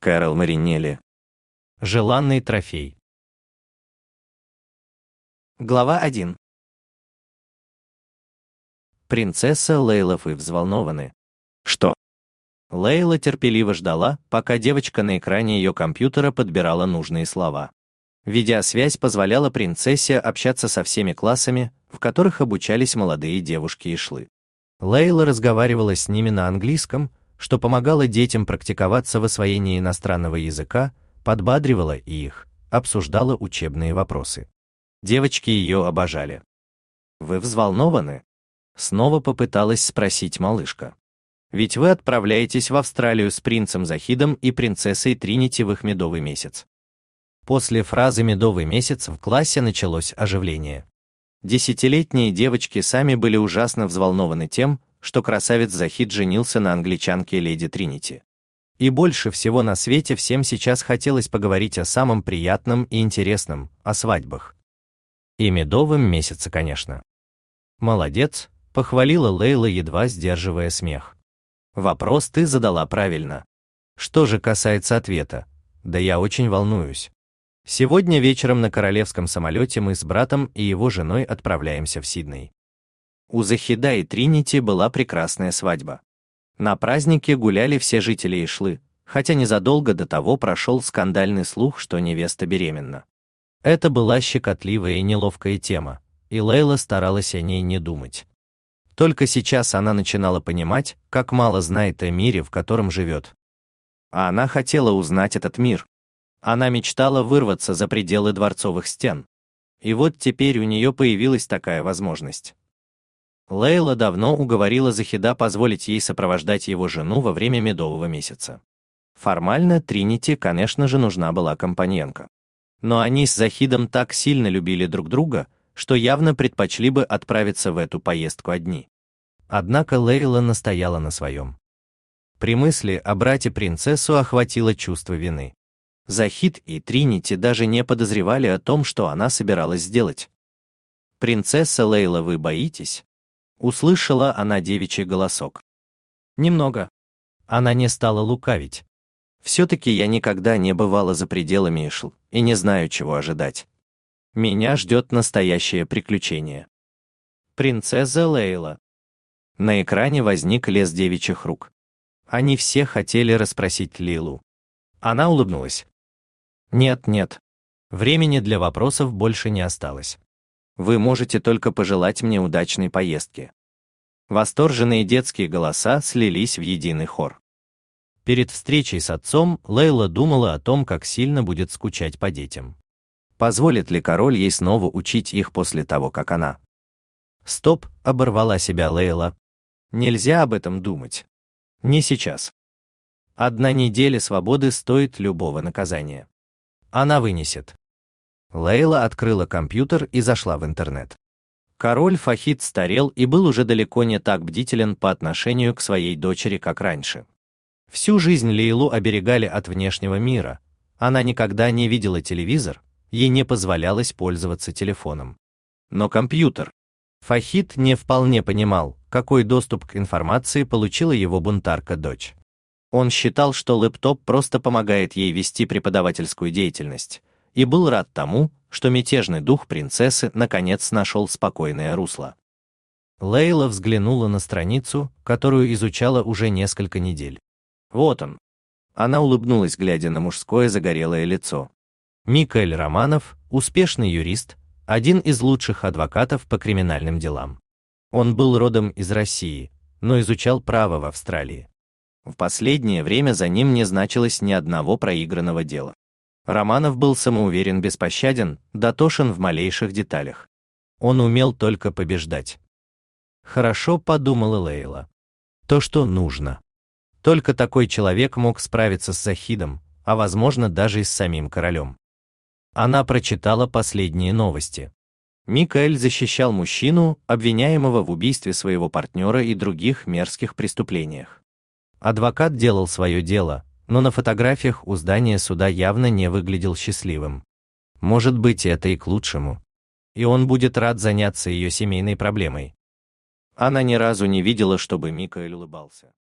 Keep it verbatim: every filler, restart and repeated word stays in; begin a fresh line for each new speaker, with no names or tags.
Кэрол Маринелли.
Желанный трофей.
Глава один.
Принцесса Лейла Фы взволнованы.
Что?
Лейла терпеливо ждала, пока девочка на экране ее компьютера подбирала нужные слова. Видеосвязь позволяла принцессе общаться со всеми классами, в которых обучались молодые девушки и шлы.
Лейла разговаривала с ними на английском, что помогало детям практиковаться в освоении иностранного языка, подбадривала их, обсуждала учебные вопросы.
Девочки ее обожали. «Вы взволнованы?» — снова попыталась спросить малышка. «Ведь вы отправляетесь в Австралию с принцем Захидом и принцессой Тринити в их медовый месяц».
После фразы «медовый месяц» в классе началось оживление.
Десятилетние девочки сами были ужасно взволнованы тем, что красавец Захид женился на англичанке леди Тринити.
И больше всего на свете всем сейчас хотелось поговорить о самом приятном и интересном, о свадьбах. И медовом месяце, конечно. «Молодец», — похвалила Лейла, едва сдерживая смех.
«Вопрос ты задала правильно.
Что же касается ответа, да я очень волнуюсь. Сегодня вечером на королевском самолете мы с братом и его женой отправляемся в Сидней».
У Захида и Тринити была прекрасная свадьба. На празднике гуляли все жители Ишлы, хотя незадолго до того прошел скандальный слух, что невеста беременна.
Это была щекотливая и неловкая тема, и Лейла старалась о ней не думать. Только сейчас она начинала понимать, как мало знает о мире, в котором живет.
А она хотела узнать этот мир. Она мечтала вырваться за пределы дворцовых стен. И вот теперь у нее появилась такая возможность. Лейла давно уговорила Захида позволить ей сопровождать его жену во время медового месяца. Формально Тринити, конечно же, нужна была компаньонка. Но они с Захидом так сильно любили друг друга, что явно предпочли бы отправиться в эту поездку одни.
Однако Лейла настояла на своем. При мысли о брате принцессу охватило чувство вины.
Захид и Тринити даже не подозревали о том, что она собиралась сделать. «Принцесса Лейла, вы боитесь?» Услышала она девичий голосок.
Немного.
Она не стала лукавить.
«Все-таки я никогда не бывала за пределами Ишл и не знаю, чего ожидать. Меня ждет настоящее приключение. Принцесса Лейла». На экране возник лес девичьих рук. Они все хотели расспросить Лилу. Она улыбнулась.
«Нет, нет. Времени для вопросов больше не осталось.
Вы можете только пожелать мне удачной поездки». Восторженные детские голоса слились в единый хор.
Перед встречей с отцом Лейла думала о том, как сильно будет скучать по детям.
Позволит ли король ей снова учить их после того, как она?
«Стоп», — оборвала себя Лейла.
«Нельзя об этом думать. Не сейчас. Одна неделя свободы стоит любого наказания.
Она вынесет». Лейла открыла компьютер и зашла в интернет.
Король Фахид старел и был уже далеко не так бдителен по отношению к своей дочери, как раньше.
Всю жизнь Лейлу оберегали от внешнего мира. Она никогда не видела телевизор, ей не позволялось пользоваться телефоном.
Но компьютер.
Фахид не вполне понимал, какой доступ к информации получила его бунтарка-дочь.
Он считал, что лэптоп просто помогает ей вести преподавательскую деятельность, и был рад тому, что мятежный дух принцессы наконец нашел спокойное русло.
Лейла взглянула на страницу, которую изучала уже несколько недель.
Вот он. Она улыбнулась, глядя на мужское загорелое лицо.
Микаэль Романов, успешный юрист, один из лучших адвокатов по криминальным делам. Он был родом из России, но изучал право в Австралии.
В последнее время за ним не значилось ни одного проигранного дела. Романов был самоуверен, беспощаден, дотошен в малейших деталях.
Он умел только побеждать. Хорошо, подумала Лейла. То, что нужно. Только такой человек мог справиться с Захидом, а возможно даже и с самим королем. Она прочитала последние новости.
Микаэль защищал мужчину, обвиняемого в убийстве своего партнера и других мерзких преступлениях.
Адвокат делал свое дело, но на фотографиях у здания суда явно не выглядел счастливым. Может быть, это и к лучшему. И он будет рад заняться ее семейной проблемой.
Она ни разу не видела, чтобы Микаэль улыбался.